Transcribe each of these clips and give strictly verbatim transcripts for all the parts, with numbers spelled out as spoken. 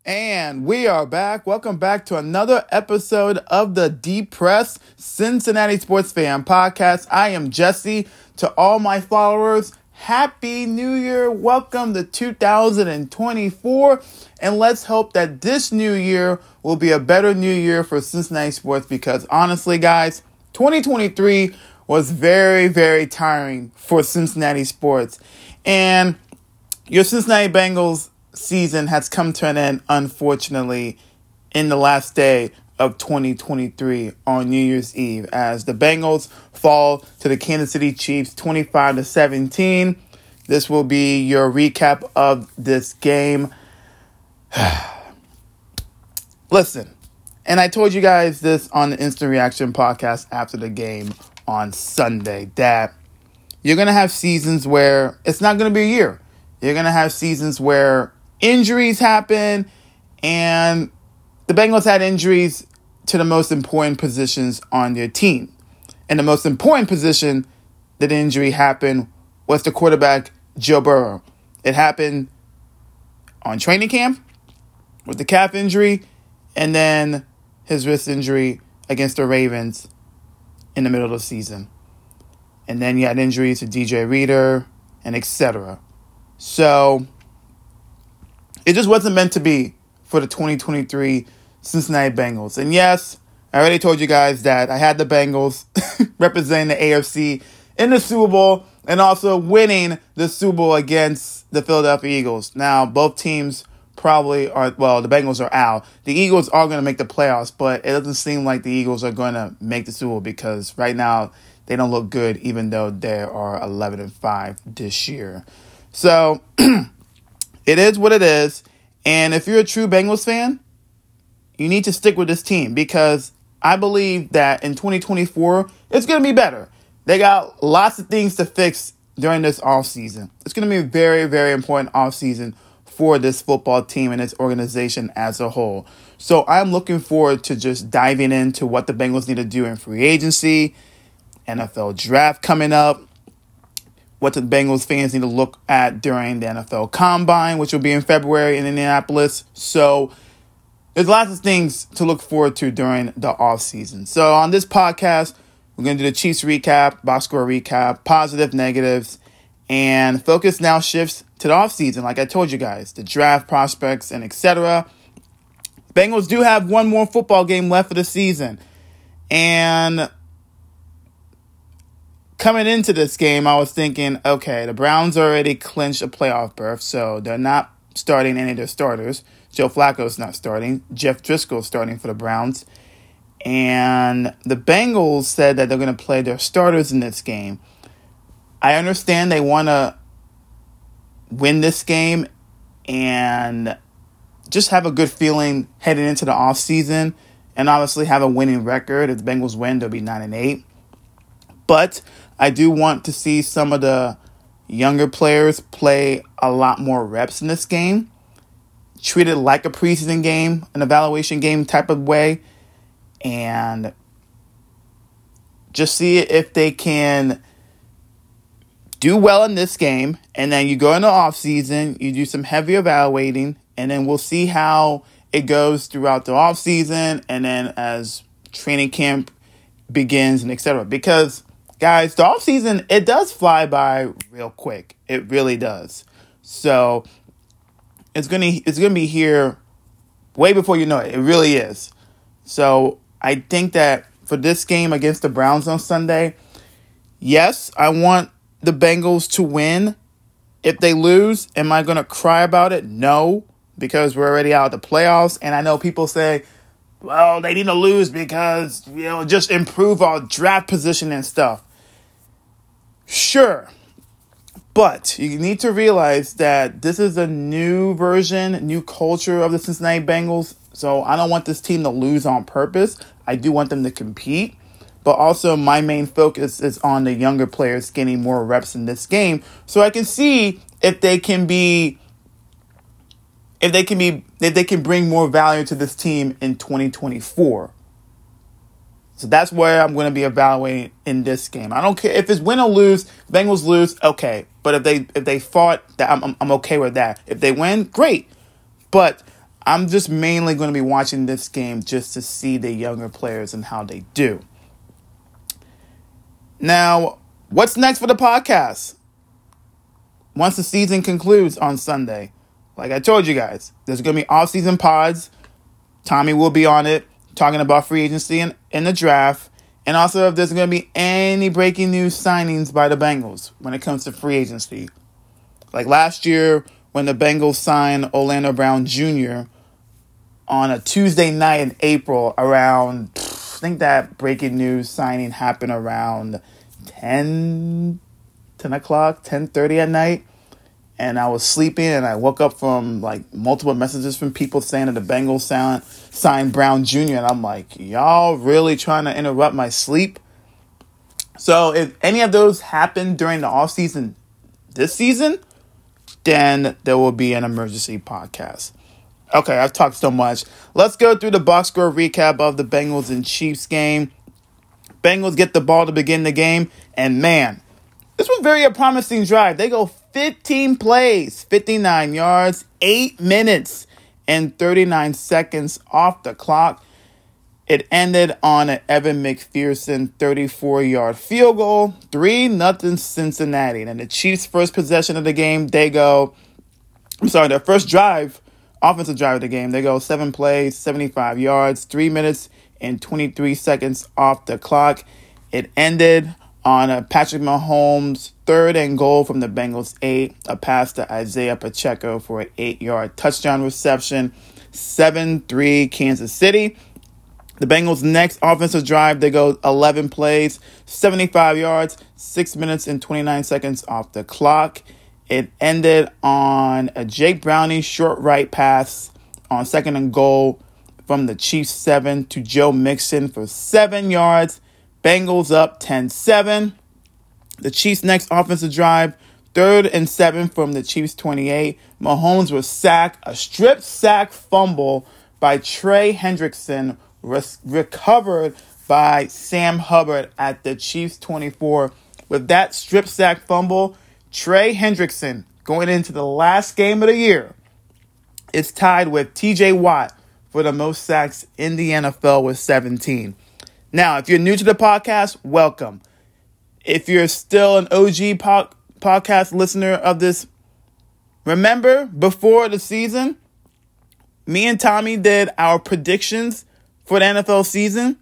And we are back. Welcome back to another episode of the Depressed Cincinnati Sports Fan Podcast. I am Jesse. To all my followers, Happy New Year. Welcome to two thousand twenty-four. And let's hope that this new year will be a better new year for Cincinnati sports because honestly, guys, twenty twenty-three was very, very tiring for Cincinnati sports. And your Cincinnati Bengals season has come to an end, unfortunately, in the last day of twenty twenty-three on New Year's Eve as the Bengals fall to the Kansas City Chiefs twenty-five to seventeen. This will be your recap of this game. Listen, and I told you guys this on the Instant Reaction podcast after the game on Sunday that you're going to have seasons where it's not going to be a year. You're going to have seasons where injuries happen, and the Bengals had injuries to the most important positions on their team. And the most important position that injury happened was the quarterback, Joe Burrow. It happened on training camp with the calf injury, and then his wrist injury against the Ravens in the middle of the season. And then you had injuries to D J Reader and et cetera. So it just wasn't meant to be for the twenty twenty-three Cincinnati Bengals. And yes, I already told you guys that I had the Bengals representing the A F C in the Super Bowl and also winning the Super Bowl against the Philadelphia Eagles. Now, both teams probably are, well, the Bengals are out. The Eagles are going to make the playoffs, but it doesn't seem like the Eagles are going to make the Super Bowl because right now they don't look good, even though they are eleven and five this year. So it is what it is. And if you're a true Bengals fan, you need to stick with this team because I believe that in twenty twenty-four, it's going to be better. They got lots of things to fix during this offseason. It's going to be a very, very important offseason for this football team and its organization as a whole. So I'm looking forward to just diving into what the Bengals need to do in free agency, N F L draft coming up, what the Bengals fans need to look at during the N F L Combine, which will be in February in Indianapolis. So there's lots of things to look forward to during the offseason. So on this podcast, we're going to do the Chiefs recap, box score recap, positive, negatives, and focus now shifts to the offseason. Like I told you guys, the draft prospects and et cetera. Bengals do have one more football game left for the season. And coming into this game, I was thinking, okay, the Browns already clinched a playoff berth, so they're not starting any of their starters. Joe Flacco's not starting. Jeff Driscoll's starting for the Browns. And the Bengals said that they're going to play their starters in this game. I understand they want to win this game and just have a good feeling heading into the offseason and obviously have a winning record. If the Bengals win, they'll be nine and eight. But I do want to see some of the younger players play a lot more reps in this game. Treat it like a preseason game, an evaluation game type of way. And just see if they can do well in this game. And then you go into offseason, you do some heavy evaluating, and then we'll see how it goes throughout the offseason and then as training camp begins and et cetera. Because guys, the offseason, it does fly by real quick. It really does. So it's gonna it's gonna be here way before you know it. It really is. So I think that for this game against the Browns on Sunday, yes, I want the Bengals to win. If they lose, am I gonna cry about it? No, because we're already out of the playoffs. And I know people say, well, they need to lose because, you know, just improve our draft position and stuff. Sure. But you need to realize that this is a new version, new culture of the Cincinnati Bengals. So I don't want this team to lose on purpose. I do want them to compete. But also my main focus is on the younger players getting more reps in this game. So I can see if they can be if they can be if they can bring more value to this team in twenty twenty-four. So that's where I'm going to be evaluating in this game. I don't care if it's win or lose. Bengals lose, okay. But if they if they fought, that I'm I'm okay with that. If they win, great. But I'm just mainly going to be watching this game just to see the younger players and how they do. Now, what's next for the podcast? Once the season concludes on Sunday, like I told you guys, there's going to be off-season pods. Tommy will be on it, talking about free agency and, and the draft. And also if there's going to be any breaking news signings by the Bengals when it comes to free agency. Like last year when the Bengals signed Orlando Brown Junior on a Tuesday night in April around, I think that breaking news signing happened around ten, ten o'clock, ten thirty at night. And I was sleeping and I woke up from like multiple messages from people saying that the Bengals sound, signed Brown Junior And I'm like, y'all really trying to interrupt my sleep? So if any of those happen during the offseason this season, then there will be an emergency podcast. Okay, I've talked so much. Let's go through the box score recap of the Bengals and Chiefs game. Bengals get the ball to begin the game. And man, this was very a promising drive. They go fifteen plays, fifty-nine yards, eight minutes, and thirty-nine seconds off the clock. It ended on an Evan McPherson thirty-four-yard field goal, three nothing Cincinnati. And the Chiefs' first possession of the game, they go, I'm sorry, their first drive, offensive drive of the game, they go seven plays, seventy-five yards, three minutes, and twenty-three seconds off the clock. It ended on a Patrick Mahomes third and goal from the Bengals eight, a pass to Isaiah Pacheco for an eight-yard touchdown reception, seven three Kansas City. The Bengals' next offensive drive, they go eleven plays, seventy-five yards, six minutes and twenty-nine seconds off the clock. It ended on a Jake Browning short right pass on second and goal from the Chiefs seven to Joe Mixon for seven yards. Bengals up ten seven. The Chiefs' next offensive drive, third and seven from the Chiefs twenty-eight. Mahomes was sacked, a strip sack fumble by Trey Hendrickson, res- recovered by Sam Hubbard at the Chiefs twenty-four. With that strip sack fumble, Trey Hendrickson, going into the last game of the year, is tied with T J Watt for the most sacks in the N F L with seventeen. Now, if you're new to the podcast, welcome. If you're still an O G po- podcast listener of this, remember before the season, me and Tommy did our predictions for the N F L season.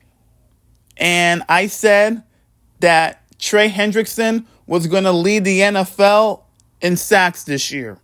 And I said that Trey Hendrickson was going to lead the N F L in sacks this year.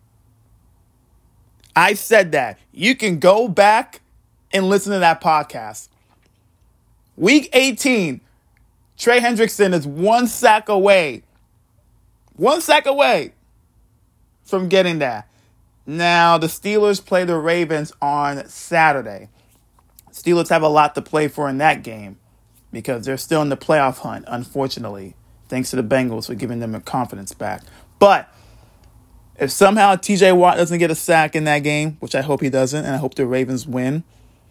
I said that. You can go back and listen to that podcast. Week eighteen, Trey Hendrickson is one sack away. One sack away from getting that. Now, the Steelers play the Ravens on Saturday. Steelers have a lot to play for in that game because they're still in the playoff hunt, unfortunately. Thanks to the Bengals for giving them their confidence back. But if somehow T J Watt doesn't get a sack in that game, which I hope he doesn't, and I hope the Ravens win,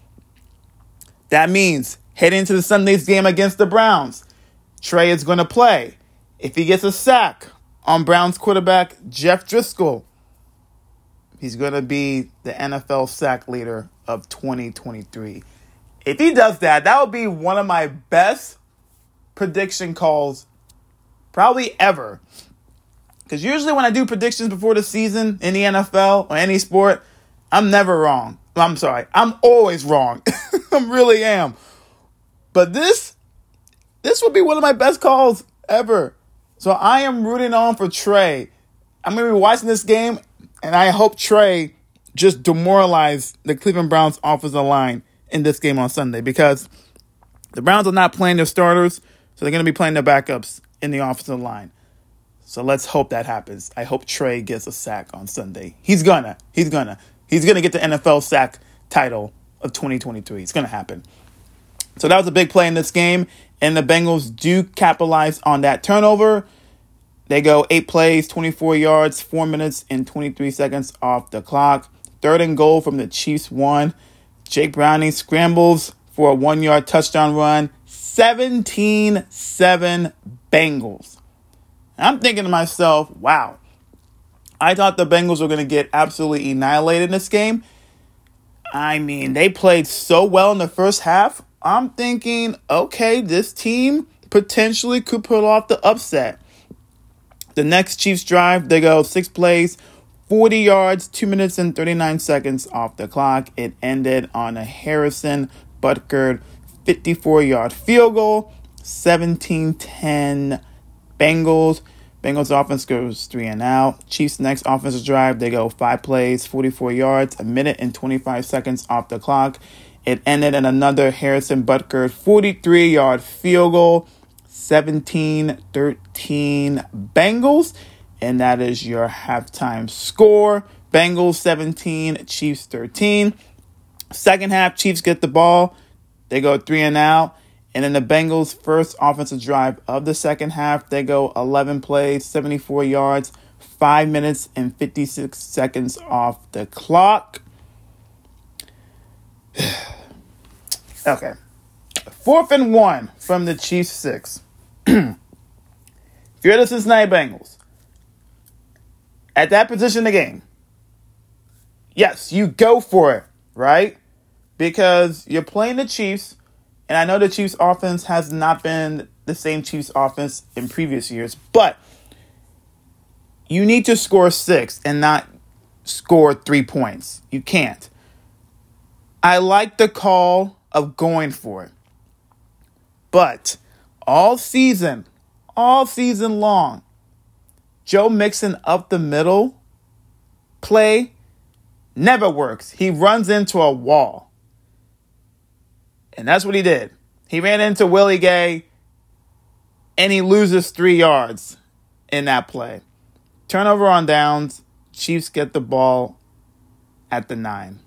that means heading into the Sunday's game against the Browns, Trey is going to play. If he gets a sack on Browns quarterback Jeff Driscoll, he's going to be the N F L sack leader of twenty twenty-three. If he does that, that would be one of my best prediction calls probably ever. Because usually when I do predictions before the season in the N F L or any sport, I'm never wrong. I'm sorry. I'm always wrong. I really am. But this, this would be one of my best calls ever. So I am rooting on for Trey. I'm going to be watching this game, and I hope Trey just demoralize the Cleveland Browns offensive line in this game on Sunday, because the Browns are not playing their starters, so they're going to be playing their backups in the offensive line. So let's hope that happens. I hope Trey gets a sack on Sunday. He's gonna. He's gonna. He's gonna get the N F L sack title of twenty twenty-three. It's gonna happen. So that was a big play in this game, and the Bengals do capitalize on that turnover. They go eight plays, twenty-four yards, four minutes, and twenty-three seconds off the clock. Third and goal from the Chiefs one. Jake Browning scrambles for a one-yard touchdown run. seventeen seven Bengals. I'm thinking to myself, wow, I thought the Bengals were going to get absolutely annihilated in this game. I mean, they played so well in the first half. I'm thinking, okay, this team potentially could pull off the upset. The next Chiefs drive, they go six plays, forty yards, two minutes and thirty-nine seconds off the clock. It ended on a Harrison Butker fifty-four-yard field goal, seventeen ten Bengals. Bengals offense goes three and out. Chiefs next offensive drive, they go five plays, forty-four yards, a minute and twenty-five seconds off the clock. It ended in another Harrison Butker forty-three-yard field goal, seventeen thirteen Bengals. And that is your halftime score. Bengals seventeen, Chiefs thirteen. Second half, Chiefs get the ball. They go three and out. And in the Bengals' first offensive drive of the second half, they go eleven plays, seventy-four yards, five minutes and fifty-six seconds off the clock. Okay. Fourth and one from the Chiefs' six. If you're the Cincinnati Bengals, at that position in the game, yes, you go for it, right? Because you're playing the Chiefs. And I know the Chiefs offense has not been the same Chiefs offense in previous years, but you need to score six and not score three points. You can't. I like the call of going for it, but all season, all season long, Joe Mixon up the middle play never works. He runs into a wall. And that's what he did. He ran into Willie Gay, and he loses three yards in that play. Turnover on downs. Chiefs get the ball at the nine.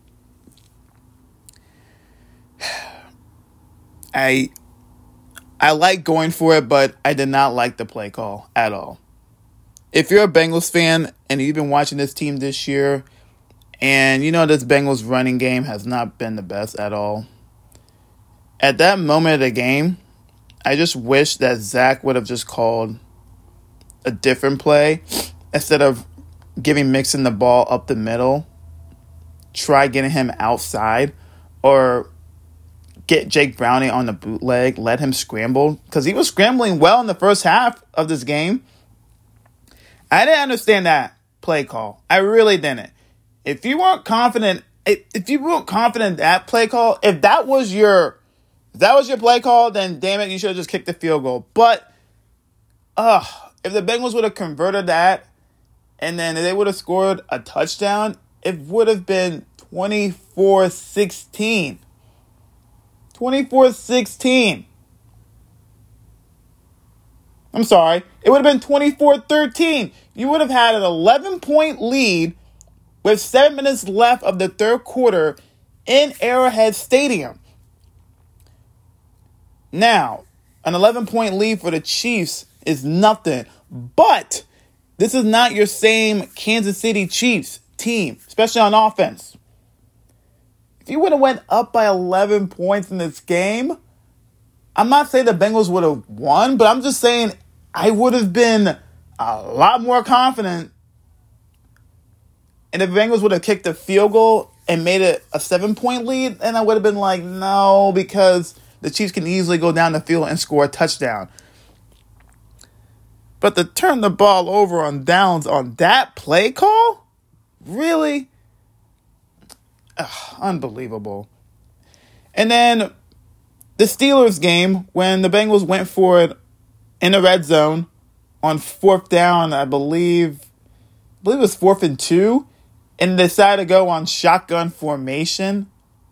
I I like going for it, but I did not like the play call at all. If you're a Bengals fan and you've been watching this team this year, and you know this Bengals running game has not been the best at all, at that moment of the game, I just wish that Zach would have just called a different play instead of giving Mixon the ball up the middle. Try getting him outside or get Jake Browning on the bootleg, let him scramble, because he was scrambling well in the first half of this game. I didn't understand that play call. I really didn't. If you weren't confident, if you weren't confident in that play call, if that was your If that was your play call, then damn it, you should have just kicked the field goal. But, uh, if the Bengals would have converted that and then they would have scored a touchdown, it would have been twenty-four sixteen. twenty-four sixteen. I'm sorry. It would have been twenty-four thirteen. You would have had an eleven-point lead with seven minutes left of the third quarter in Arrowhead Stadium. Now, an eleven-point lead for the Chiefs is nothing, but this is not your same Kansas City Chiefs team, especially on offense. If you would have went up by eleven points in this game, I'm not saying the Bengals would have won, but I'm just saying I would have been a lot more confident. And if the Bengals would have kicked a field goal and made it a seven-point lead, then I would have been like, no, because the Chiefs can easily go down the field and score a touchdown. But to turn the ball over on downs on that play call? Really? Ugh, unbelievable. And then the Steelers game, when the Bengals went for it in the red zone on fourth down, I believe, I believe it was fourth and two, and decided to go on shotgun formation.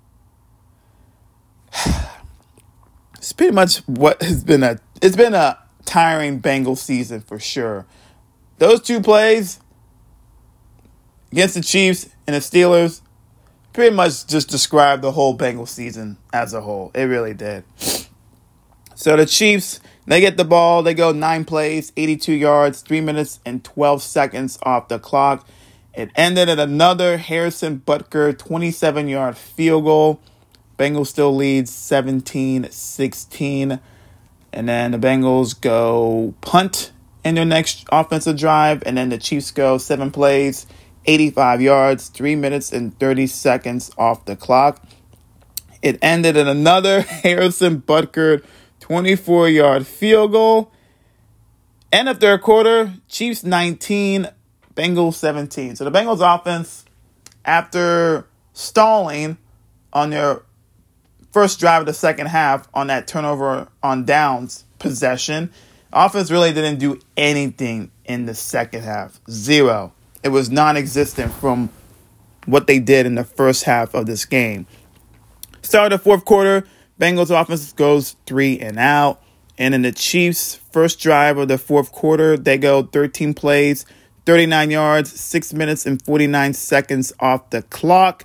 It's pretty much what has been a it's been a tiring Bengals season for sure. Those two plays against the Chiefs and the Steelers pretty much just described the whole Bengals season as a whole. It really did. So the Chiefs, they get the ball, they go nine plays, eighty-two yards, three minutes and twelve seconds off the clock. It ended at another Harrison Butker twenty-seven-yard field goal. Bengals still lead seventeen sixteen. And then the Bengals go punt in their next offensive drive. And then the Chiefs go seven plays, eighty-five yards, three minutes and thirty seconds off the clock. It ended in another Harrison Butker twenty-four-yard field goal. End of third quarter, Chiefs nineteen, Bengals seventeen. So the Bengals offense, after stalling on their first drive of the second half on that turnover on downs possession, offense really didn't do anything in the second half. Zero. It was non-existent from what they did in the first half of this game. Start of the fourth quarter, Bengals offense goes three and out. And in the Chiefs' first drive of the fourth quarter, they go thirteen plays, thirty-nine yards, six minutes and forty-nine seconds off the clock.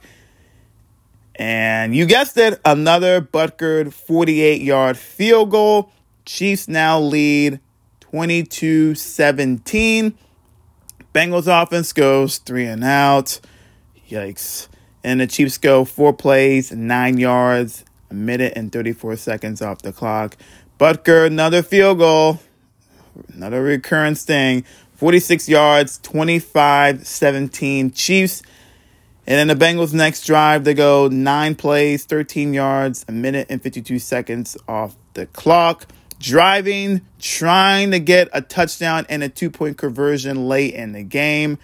And you guessed it, another Butker forty-eight-yard field goal. Chiefs now lead twenty-two seventeen. Bengals offense goes three and out. Yikes. And the Chiefs go four plays, nine yards, a minute and thirty-four seconds off the clock. Butker, another field goal. Another recurrence thing. forty-six yards, twenty-five seventeen Chiefs. And then the Bengals' next drive, they go nine plays, thirteen yards, a minute and fifty-two seconds off the clock. Driving, trying to get a touchdown and a two-point conversion late in the game.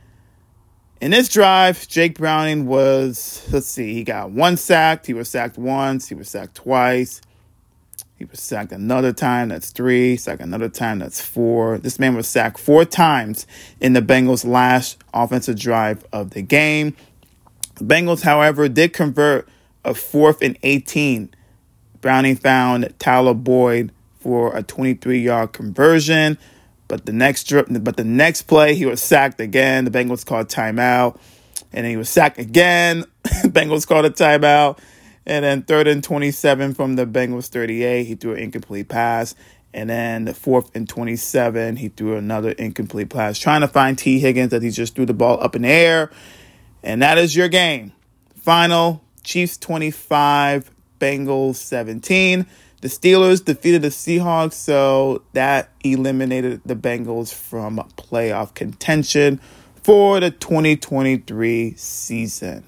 In this drive, Jake Browning was, let's see, he got one sacked. He was sacked once. He was sacked twice. He was sacked another time. That's three. Sacked another time. That's four. This man was sacked four times in the Bengals' last offensive drive of the game. The Bengals, however, did convert a fourth and eighteen. Browning found Tyler Boyd for a twenty-three-yard conversion. But the next but the next play, he was sacked again. The Bengals called timeout. And then he was sacked again. Bengals called a timeout. And then third and twenty-seven from the Bengals thirty-eight, he threw an incomplete pass. And then the fourth and twenty-seven, he threw another incomplete pass, trying to find T. Higgins that he just threw the ball up in the air. And that is your game. Final, Chiefs twenty-five, Bengals seventeen. The Steelers defeated the Seahawks, so that eliminated the Bengals from playoff contention for the twenty twenty-three season.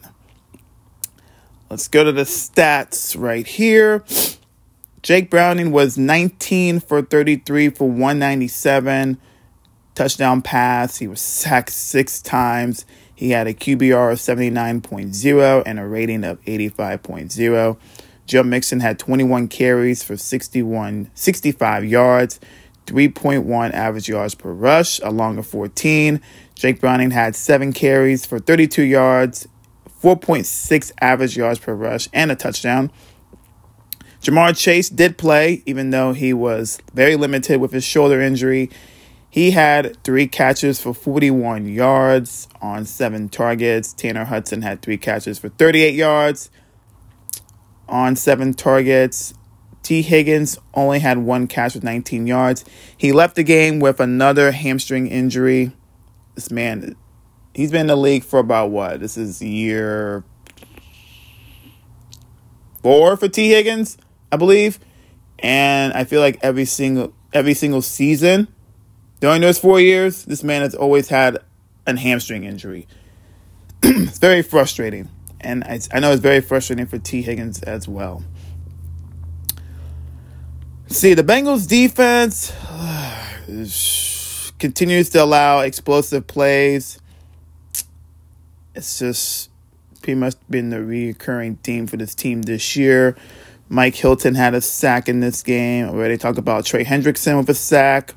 Let's go to the stats right here. Jake Browning was nineteen for thirty-three for one ninety-seven. Touchdown pass. He was sacked six times. He had a Q B R of seventy-nine point oh and a rating of eighty-five point oh. Joe Mixon had twenty-one carries for sixty-one, sixty-five yards, three point one average yards per rush, along with fourteen. Jake Browning had seven carries for thirty-two yards, four point six average yards per rush, and a touchdown. Jamar Chase did play, even though he was very limited with his shoulder injury. He had three catches for forty-one yards on seven targets. Tanner Hudson had three catches for thirty-eight yards on seven targets. T. Higgins only had one catch with nineteen yards. He left the game with another hamstring injury. This man, he's been in the league for about what? This is year four for T. Higgins, I believe. And I feel like every single every single season during those four years, this man has always had a hamstring injury. It's very frustrating. And I, I know it's very frustrating for T. Higgins as well. See, the Bengals defense uh, continues to allow explosive plays. It's just pretty much been the recurring theme for this team this year. Mike Hilton had a sack in this game. Already talked about Trey Hendrickson with a sack.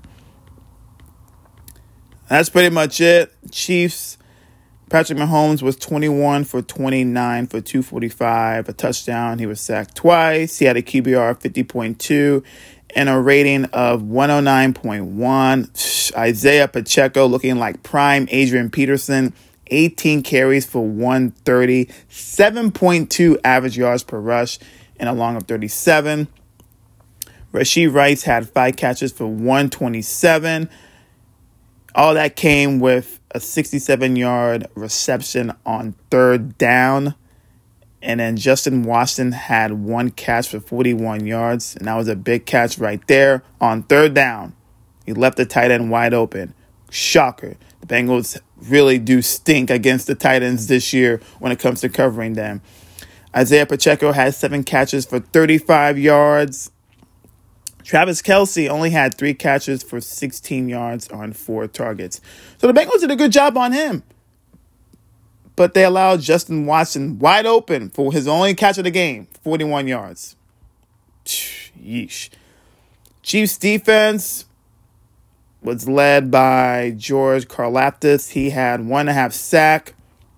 That's pretty much it. Chiefs. Patrick Mahomes was twenty-one for twenty-nine for two forty-five, a touchdown. He was sacked twice. He had a Q B R of fifty point two and a rating of one oh nine point one. Isaiah Pacheco looking like prime Adrian Peterson, eighteen carries for one thirty, seven point two average yards per rush, and a long of thirty-seven. Rashee Rice had five catches for one twenty-seven. All that came with a sixty-seven-yard reception on third down. And then Justin Watson had one catch for forty-one yards. And that was a big catch right there on third down. He left the tight end wide open. Shocker. The Bengals really do stink against the Titans this year when it comes to covering them. Isaiah Pacheco had seven catches for thirty-five yards. Travis Kelce only had three catches for sixteen yards on four targets. So the Bengals did a good job on him. But they allowed Justin Watson wide open for his only catch of the game, forty-one yards. Yeesh. Chiefs defense was led by George Karlaftis. He had one and a half sack.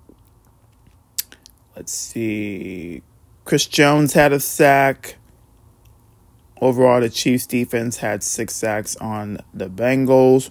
Let's see. Chris Jones had a sack. Overall, the Chiefs defense had six sacks on the Bengals.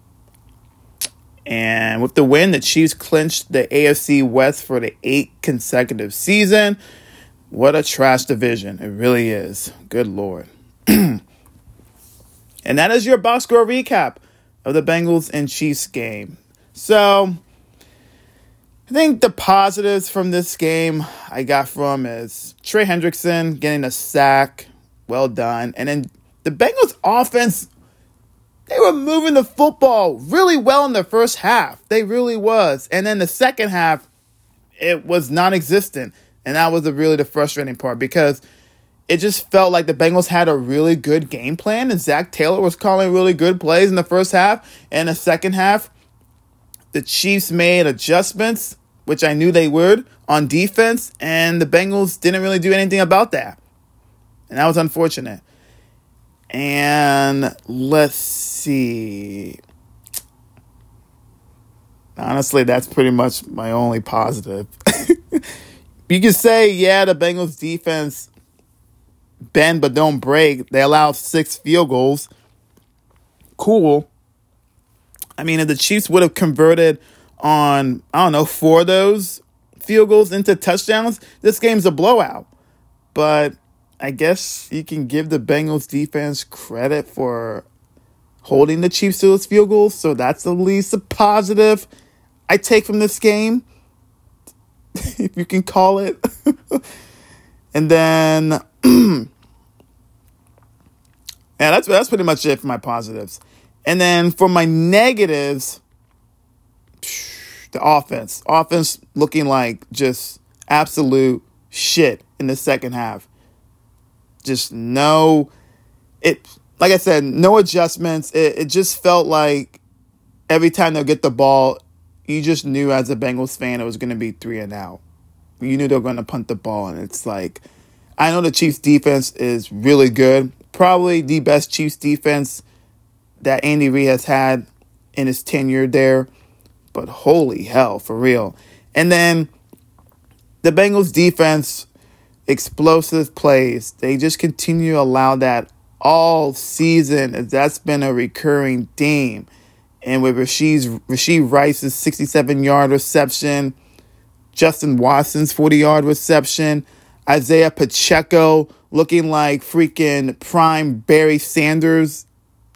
And with the win, the Chiefs clinched the A F C West for the eighth consecutive season. What a trash division. It really is. Good Lord. And that is your box score recap of the Bengals and Chiefs game. So I think the positives from this game I got from is Trey Hendrickson getting a sack. Well done. And then the Bengals offense, they were moving the football really well in the first half. They really was. And then the second half, it was non-existent. And that was the, really the frustrating part because it just felt like the Bengals had a really good game plan. And Zach Taylor was calling really good plays in the first half. And the second half, the Chiefs made adjustments, which I knew they would, on defense. And the Bengals didn't really do anything about that. And that was unfortunate. And let's see. Honestly, that's pretty much my only positive. You can say, yeah, the Bengals defense bend but don't break. They allowed six field goals. Cool. I mean, if the Chiefs would have converted on, I don't know, four of those field goals into touchdowns, this game's a blowout. But I guess you can give the Bengals defense credit for holding the Chiefs to those field goals. So that's at least a positive I take from this game, if you can call it. And then, yeah, that's, that's pretty much it for my positives. And then for my negatives, the offense. Offense looking like just absolute shit in the second half. Just no, it, like I said, no adjustments. It, it just felt like every time they'll get the ball, you just knew as a Bengals fan it was going to be three and out. You knew they were going to punt the ball, and it's like, I know the Chiefs defense is really good. Probably the best Chiefs defense that Andy Reid has had in his tenure there. But holy hell, for real. And then the Bengals defense, explosive plays. They just continue to allow that all season, as that's been a recurring theme. And with Rashid's, Rashid Rice's sixty-seven-yard reception, Justin Watson's forty-yard reception, Isaiah Pacheco looking like freaking prime Barry Sanders.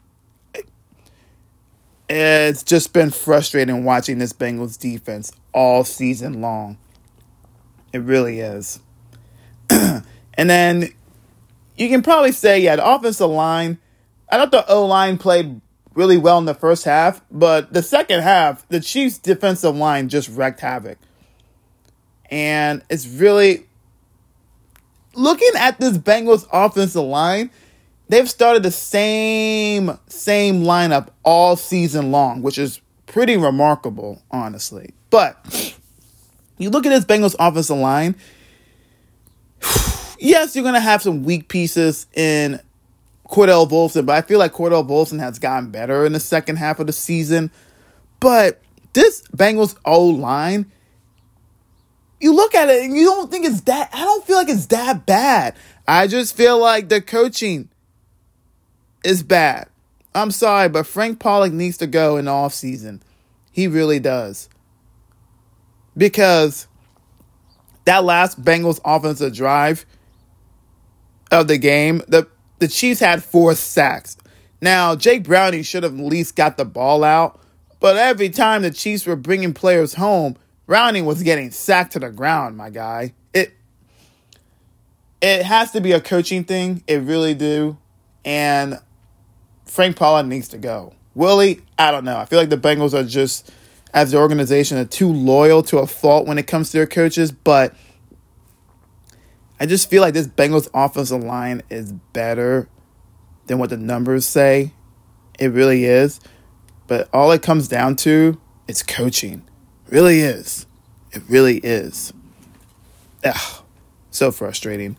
It's just been frustrating watching this Bengals defense all season long. It really is. And then you can probably say, yeah, the offensive line, I thought the O-line played really well in the first half, but the second half, the Chiefs' defensive line just wreaked havoc. And it's really, looking at this Bengals offensive line, they've started the same, same lineup all season long, which is pretty remarkable, honestly. But you look at this Bengals offensive line, yes, you're going to have some weak pieces in Cordell Volson, but I feel like Cordell Volson has gotten better in the second half of the season. But this Bengals O-line, you look at it and you don't think it's that, I don't feel like it's that bad. I just feel like the coaching is bad. I'm sorry, but Frank Pollock needs to go in the offseason. He really does. Because that last Bengals offensive drive of the game, the, the Chiefs had four sacks. Now, Jake Browning should have at least got the ball out, but every time the Chiefs were bringing players home, Browning was getting sacked to the ground, my guy. It it has to be a coaching thing. It really do. And Frank Pollock needs to go. Willie, I don't know. I feel like the Bengals are just, as the organization are too loyal to a fault when it comes to their coaches, but I just feel like this Bengals offensive line is better than what the numbers say. It really is. But all it comes down to is coaching. It really is. It really is. Ugh, so frustrating.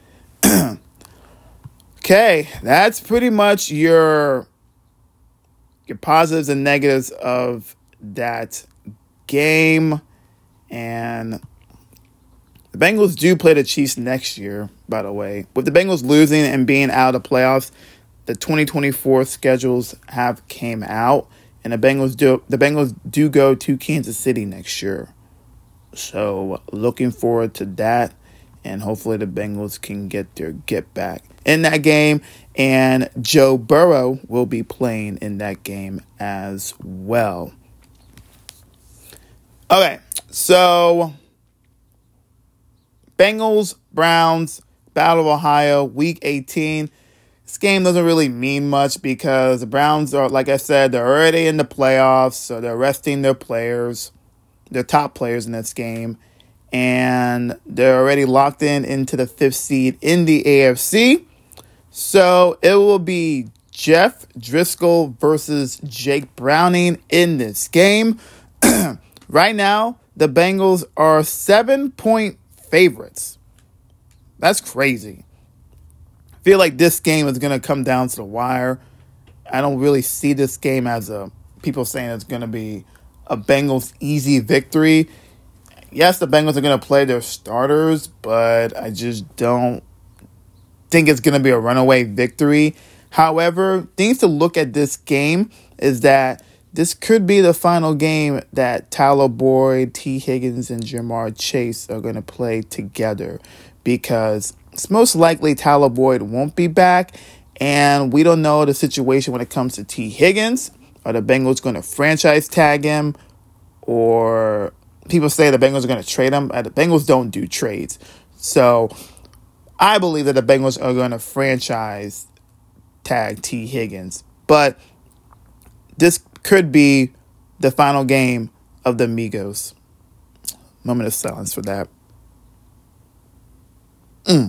Okay, that's pretty much your your positives and negatives of that game. And the Bengals do play the Chiefs next year, by the way. With the Bengals losing and being out of the playoffs, the twenty twenty-four schedules have came out, and the Bengals do the Bengals do go to Kansas City next year. So looking forward to that, and hopefully the Bengals can get their get back in that game, and Joe Burrow will be playing in that game as well. Okay, so Bengals, Browns, Battle of Ohio, Week eighteen. This game doesn't really mean much because the Browns are, like I said, they're already in the playoffs, so they're resting their players, their top players in this game, and they're already locked in into the fifth seed in the A F C. So it will be Jeff Driscoll versus Jake Browning in this game. Right now, the Bengals are seven-point favorites. That's crazy. I feel like this game is going to come down to the wire. I don't really see this game as a people saying it's going to be a Bengals easy victory. Yes, the Bengals are going to play their starters, but I just don't think it's going to be a runaway victory. However, things to look at this game is that this could be the final game that Tyler Boyd, T. Higgins, and Jamar Chase are going to play together, because it's most likely Tyler Boyd won't be back, and we don't know the situation when it comes to T. Higgins. Are the Bengals going to franchise tag him, or people say the Bengals are going to trade him? The Bengals don't do trades. So I believe that the Bengals are going to franchise tag T. Higgins. But this could be the final game of the Migos. Moment of silence for that. Mm.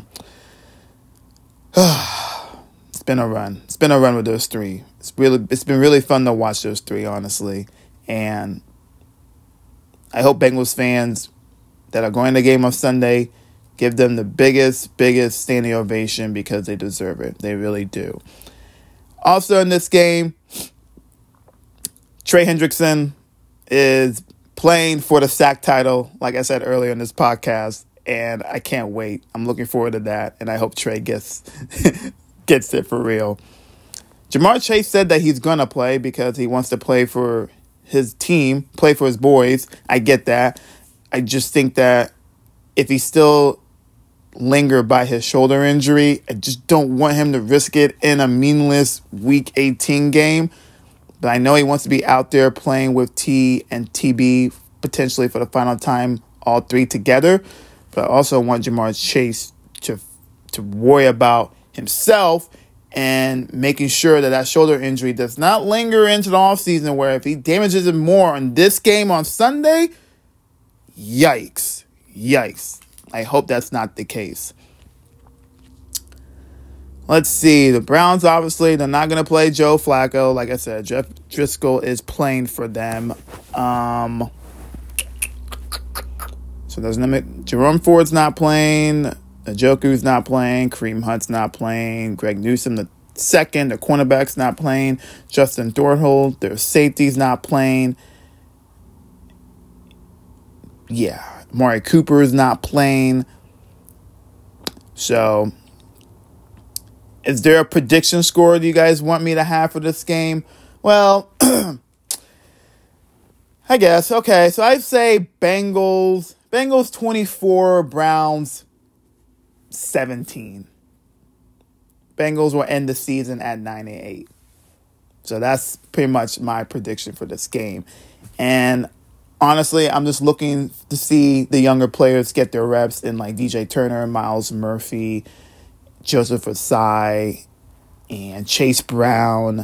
It's been a run. It's been a run with those three. It's really, it's been really fun to watch those three, honestly. And I hope Bengals fans that are going to the game on Sunday give them the biggest, biggest standing ovation, because they deserve it. They really do. Also in this game, Trey Hendrickson is playing for the sack title, like I said earlier in this podcast, and I can't wait. I'm looking forward to that, and I hope Trey gets gets it for real. Jamar Chase said that he's going to play because he wants to play for his team, play for his boys. I get that. I just think that if he still linger by his shoulder injury, I just don't want him to risk it in a meaningless Week eighteen game. But I know he wants to be out there playing with T and T B potentially for the final time, all three together. But I also want Jamar Chase to to worry about himself and making sure that that shoulder injury does not linger into the offseason, where if he damages it more on this game on Sunday, yikes, yikes. I hope that's not the case. Let's see. The Browns, obviously, they're not going to play Joe Flacco. Like I said, Jeff Driscoll is playing for them. Um, so there's no Jerome Ford's not playing. Njoku's not playing. Kareem Hunt's not playing. Greg Newsome, the second, the cornerback's not playing. Justin Thornhill, their safety's not playing. Yeah. Amari Cooper is not playing. So, is there a prediction score that you guys want me to have for this game? Well, I guess. Okay, so I'd say Bengals. Bengals twenty-four, Browns seventeen. Bengals will end the season at nine and eight. So that's pretty much my prediction for this game. And honestly, I'm just looking to see the younger players get their reps in, like D J Turner, Miles Murphy, Joseph Asai, and Chase Brown.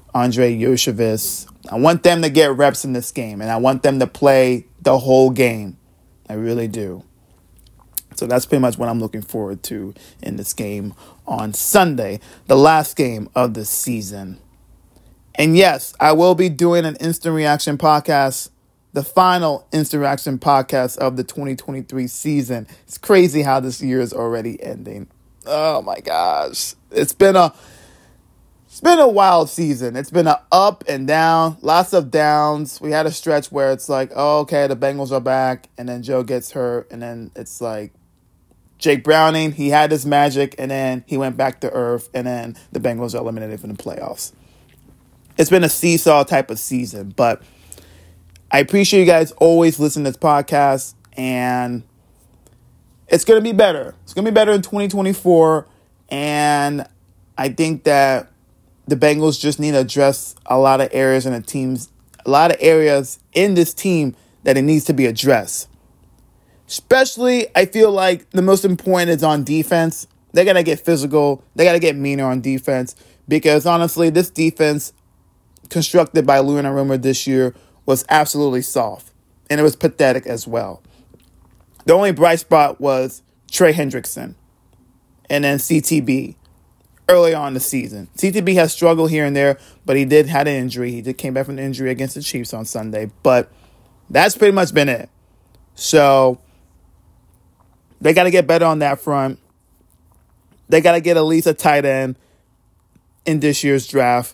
Andre Yosevich. I want them to get reps in this game, and I want them to play the whole game. I really do. So that's pretty much what I'm looking forward to in this game on Sunday, the last game of the season. And yes, I will be doing an instant reaction podcast, the final instant reaction podcast of the twenty twenty-three season. It's crazy how this year is already ending. Oh my gosh. It's been a It's been a wild season. It's been an up and down, lots of downs. We had a stretch where it's like, oh, okay, the Bengals are back, and then Joe gets hurt, and then it's like Jake Browning, he had his magic, and then he went back to earth, and then the Bengals are eliminated from the playoffs. It's been a seesaw type of season, but I appreciate you guys always listening to this podcast, and it's going to be better. It's going to be better in twenty twenty-four, and I think that the Bengals just need to address a lot of areas in the teams, a lot of areas in this team that it needs to be addressed. Especially, I feel like the most important is on defense. They got to get physical. They got to get meaner on defense because, honestly, this defense constructed by Lou Anarumo this year was absolutely soft, and it was pathetic as well. The only bright spot was Trey Hendrickson and then C T B early on in the season. C T B has struggled here and there, but he did have an injury. He did came back from an injury against the Chiefs on Sunday, but that's pretty much been it. So they got to get better on that front. They got to get at least a tight end in this year's draft.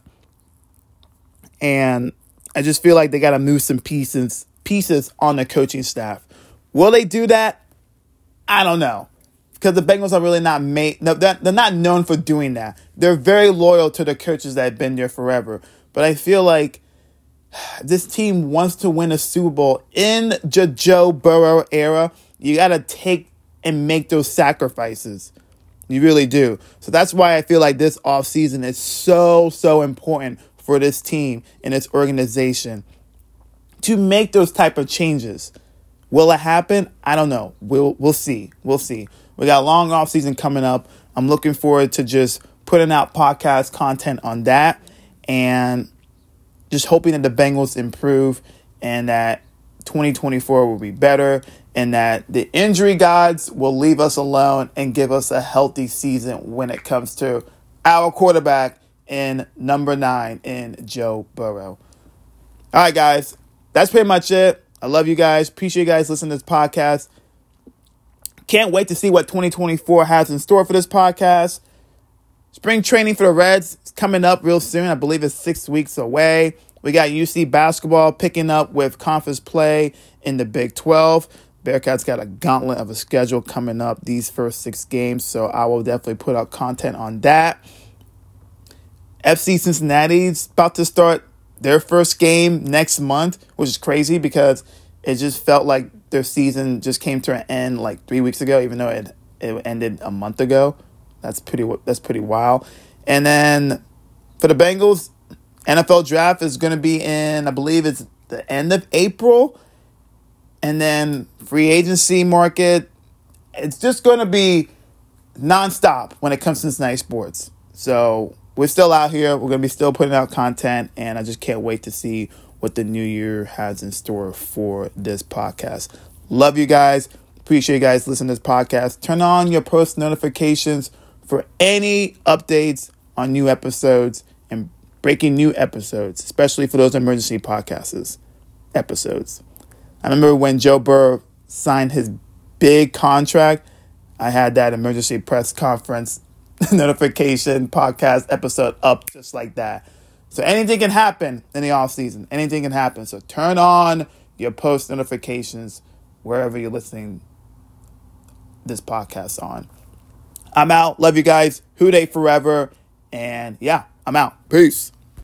And I just feel like they got to move some pieces pieces on the coaching staff. Will they do that? I don't know. Because the Bengals are really not made. No, they're not known for doing that. They're very loyal to the coaches that have been there forever. But I feel like this team wants to win a Super Bowl in the Joe Burrow era. You got to take and make those sacrifices. You really do. So that's why I feel like this offseason is so, so important for this team and its organization to make those type of changes. Will it happen? I don't know. We'll we'll see. We'll see. We got a long offseason coming up. I'm looking forward to just putting out podcast content on that and just hoping that the Bengals improve and that twenty twenty-four will be better and that the injury gods will leave us alone and give us a healthy season when it comes to our quarterback in number nine in Joe Burrow. All right, guys. That's pretty much it. I love you guys. Appreciate you guys listening to this podcast. Can't wait to see what twenty twenty-four has in store for this podcast. Spring training for the Reds is coming up real soon. I believe it's six weeks away. We got U C basketball picking up with conference play in the Big twelve. Bearcats got a gauntlet of a schedule coming up these first six games, so I will definitely put out content on that. F C Cincinnati's about to start their first game next month, which is crazy because it just felt like their season just came to an end like three weeks ago, even though it it ended a month ago. That's pretty that's pretty wild. And then for the Bengals, N F L draft is going to be in, I believe it's the end of April. And then free agency market, it's just going to be nonstop when it comes to Cincinnati sports. So we're still out here. We're going to be still putting out content. And I just can't wait to see what the new year has in store for this podcast. Love you guys. Appreciate you guys listening to this podcast. Turn on your post notifications for any updates on new episodes and breaking new episodes, especially for those emergency podcasts episodes. I remember when Joe Burrow signed his big contract, I had that emergency press conference notification podcast episode up just like that. So anything can happen in the offseason. Anything can happen. So turn on your post notifications wherever you're listening this podcast on. I'm out. Love you guys. Who Dey forever. And yeah, I'm out. Peace.